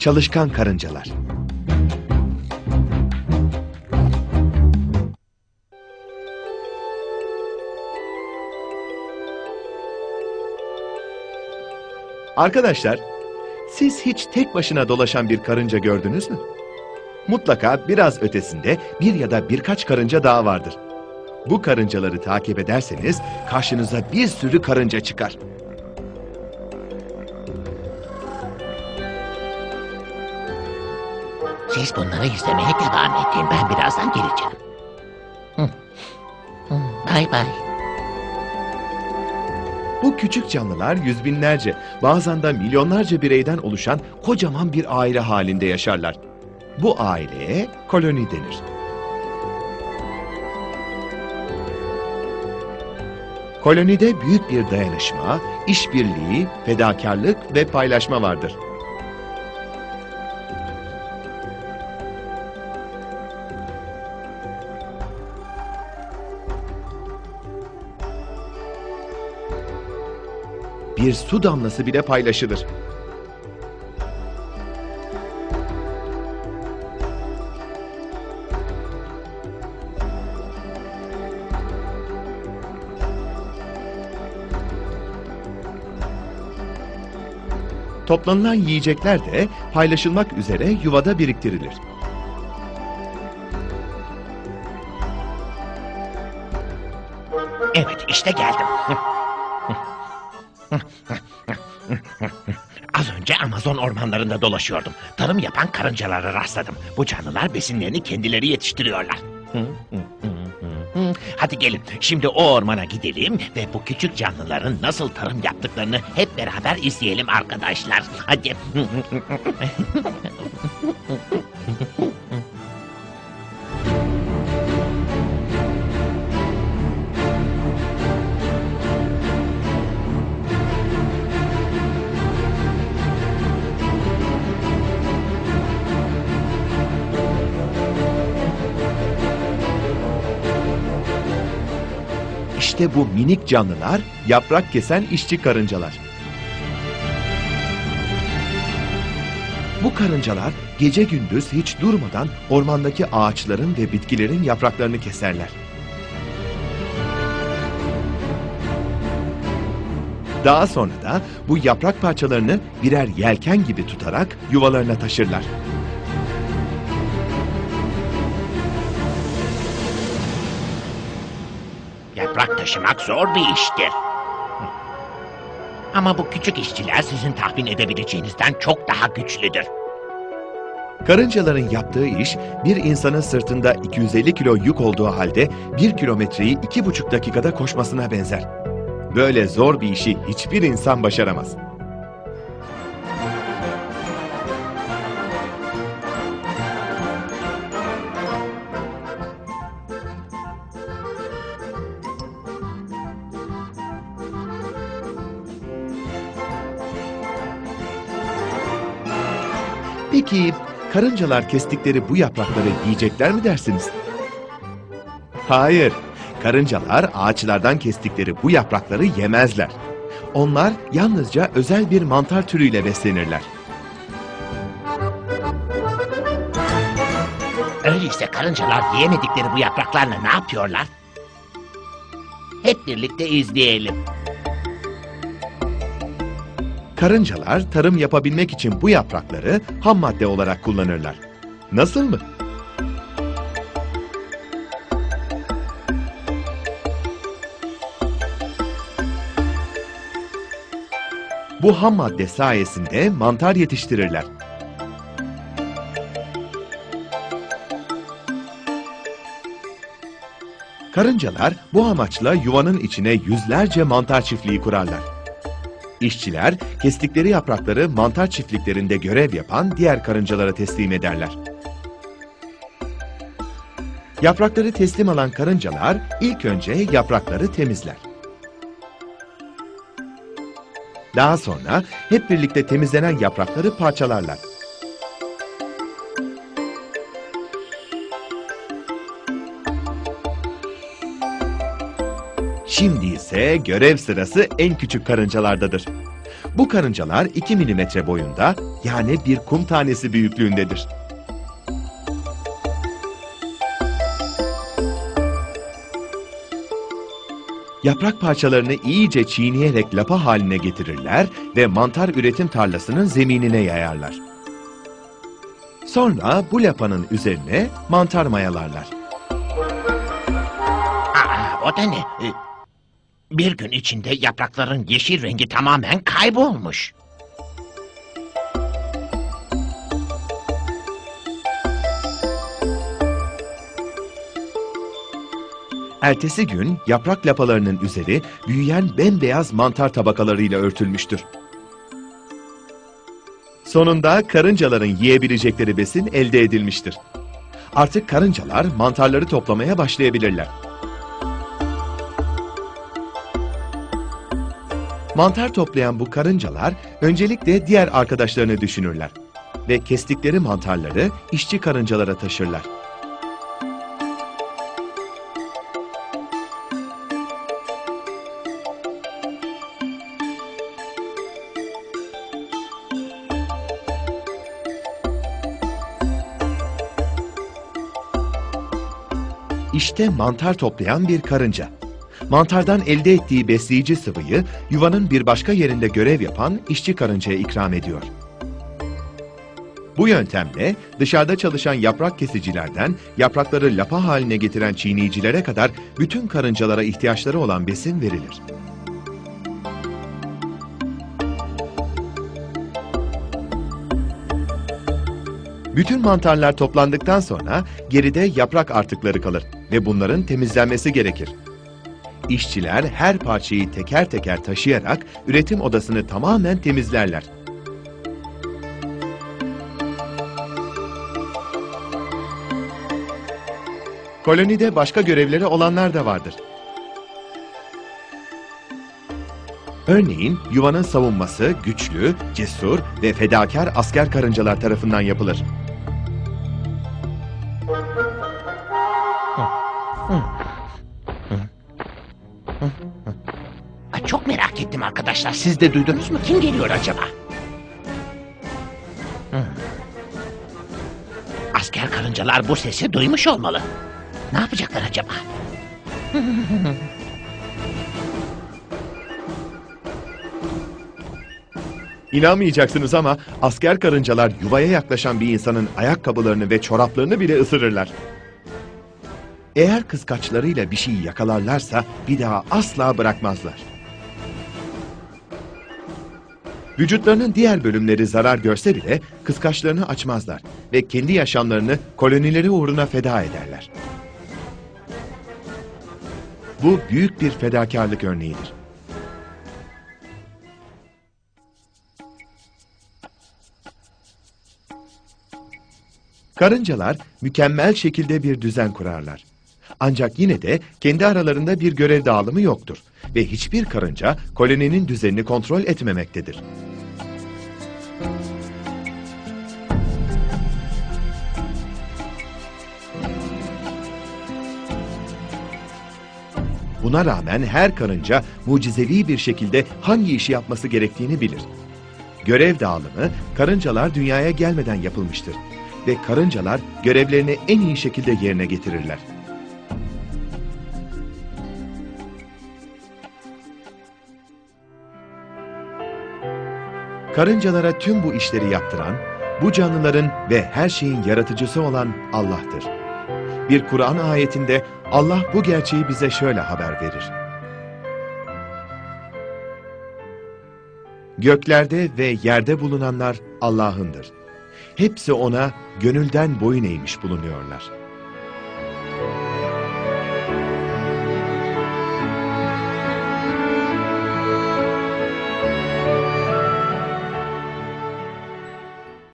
çalışkan karıncalar. Arkadaşlar, siz hiç tek başına dolaşan bir karınca gördünüz mü? Mutlaka biraz ötesinde bir ya da birkaç karınca daha vardır. Bu karıncaları takip ederseniz karşınıza bir sürü karınca çıkar. Siz bunları izlemeye devam edin. Ben birazdan geleceğim. Bay bay. Bu küçük canlılar yüz binlerce, bazen de milyonlarca bireyden oluşan kocaman bir aile halinde yaşarlar. Bu aileye koloni denir. Kolonide büyük bir dayanışma, işbirliği, fedakarlık ve paylaşma vardır. Bir su damlası bile paylaşılır. Toplanılan yiyecekler de paylaşılmak üzere yuvada biriktirilir. Evet, işte geldim. Az önce Amazon ormanlarında dolaşıyordum. Tarım yapan karıncalara rastladım. Bu canlılar besinlerini kendileri yetiştiriyorlar. Hadi gelin, şimdi o ormana gidelim ve bu küçük canlıların nasıl tarım yaptıklarını hep beraber izleyelim arkadaşlar. Hadi. İşte bu minik canlılar yaprak kesen işçi karıncalar. Bu karıncalar gece gündüz hiç durmadan ormandaki ağaçların ve bitkilerin yapraklarını keserler. Daha sonra da bu yaprak parçalarını birer yelken gibi tutarak yuvalarına taşırlar. Yaprak taşımak zor bir iştir. Ama bu küçük işçiler sizin tahmin edebileceğinizden çok daha güçlüdür. Karıncaların yaptığı iş bir insanın sırtında 250 kilo yük olduğu halde 1 kilometreyi 2,5 dakikada koşmasına benzer. Böyle zor bir işi hiçbir insan başaramaz. Peki karıncalar kestikleri bu yaprakları yiyecekler mi dersiniz? Hayır, karıncalar ağaçlardan kestikleri bu yaprakları yemezler. Onlar yalnızca özel bir mantar türüyle beslenirler. Öyleyse karıncalar yiyemedikleri bu yapraklarla ne yapıyorlar? Hep birlikte izleyelim. Karıncalar tarım yapabilmek için bu yaprakları ham madde olarak kullanırlar. Nasıl mı? Bu ham madde sayesinde mantar yetiştirirler. Karıncalar bu amaçla yuvanın içine yüzlerce mantar çiftliği kurarlar. İşçiler kestikleri yaprakları mantar çiftliklerinde görev yapan diğer karıncalara teslim ederler. Yaprakları teslim alan karıncalar ilk önce yaprakları temizler. Daha sonra hep birlikte temizlenen yaprakları parçalarlar. Şimdi ise görev sırası en küçük karıncalardadır. Bu karıncalar 2 milimetre boyunda, yani bir kum tanesi büyüklüğündedir. Yaprak parçalarını iyice çiğneyerek lapa haline getirirler ve mantar üretim tarlasının zeminine yayarlar. Sonra bu lapanın üzerine mantar mayalarlar. O da ne? Bir gün içinde yaprakların yeşil rengi tamamen kaybolmuş. Ertesi gün yaprak lapalarının üzeri büyüyen bembeyaz mantar tabakalarıyla örtülmüştür. Sonunda karıncaların yiyebilecekleri besin elde edilmiştir. Artık karıncalar mantarları toplamaya başlayabilirler. Mantar toplayan bu karıncalar öncelikle diğer arkadaşlarını düşünürler ve kestikleri mantarları işçi karıncalara taşırlar. İşte mantar toplayan bir karınca. Mantardan elde ettiği besleyici sıvıyı yuvanın bir başka yerinde görev yapan işçi karıncaya ikram ediyor. Bu yöntemle dışarıda çalışan yaprak kesicilerden yaprakları lapa haline getiren çiğneyicilere kadar bütün karıncalara ihtiyaçları olan besin verilir. Bütün mantarlar toplandıktan sonra geride yaprak artıkları kalır ve bunların temizlenmesi gerekir. İşçiler her parçayı teker teker taşıyarak üretim odasını tamamen temizlerler. Kolonide başka görevleri olanlar da vardır. Örneğin yuvanın savunması güçlü, cesur ve fedakar asker karıncalar tarafından yapılır. Çok merak ettim arkadaşlar. Siz de duydunuz mu? Kim geliyor acaba? Asker karıncalar bu sesi duymuş olmalı. Ne yapacaklar acaba? İnanmayacaksınız ama asker karıncalar yuvaya yaklaşan bir insanın ayakkabılarını ve çoraplarını bile ısırırlar. Eğer kıskaçlarıyla bir şey yakalarlarsa bir daha asla bırakmazlar. Vücutlarının diğer bölümleri zarar görse bile kıskaçlarını açmazlar ve kendi yaşamlarını kolonileri uğruna feda ederler. Bu büyük bir fedakarlık örneğidir. Karıncalar mükemmel şekilde bir düzen kurarlar. Ancak yine de kendi aralarında bir görev dağılımı yoktur ve hiçbir karınca koloninin düzenini kontrol etmemektedir. Buna rağmen her karınca mucizevi bir şekilde hangi işi yapması gerektiğini bilir. Görev dağılımı karıncalar dünyaya gelmeden yapılmıştır ve karıncalar görevlerini en iyi şekilde yerine getirirler. Karıncalara tüm bu işleri yaptıran, bu canlıların ve her şeyin yaratıcısı olan Allah'tır. Bir Kur'an ayetinde Allah bu gerçeği bize şöyle haber verir. Göklerde ve yerde bulunanlar Allah'ındır. Hepsi ona gönülden boyun eğmiş bulunuyorlar.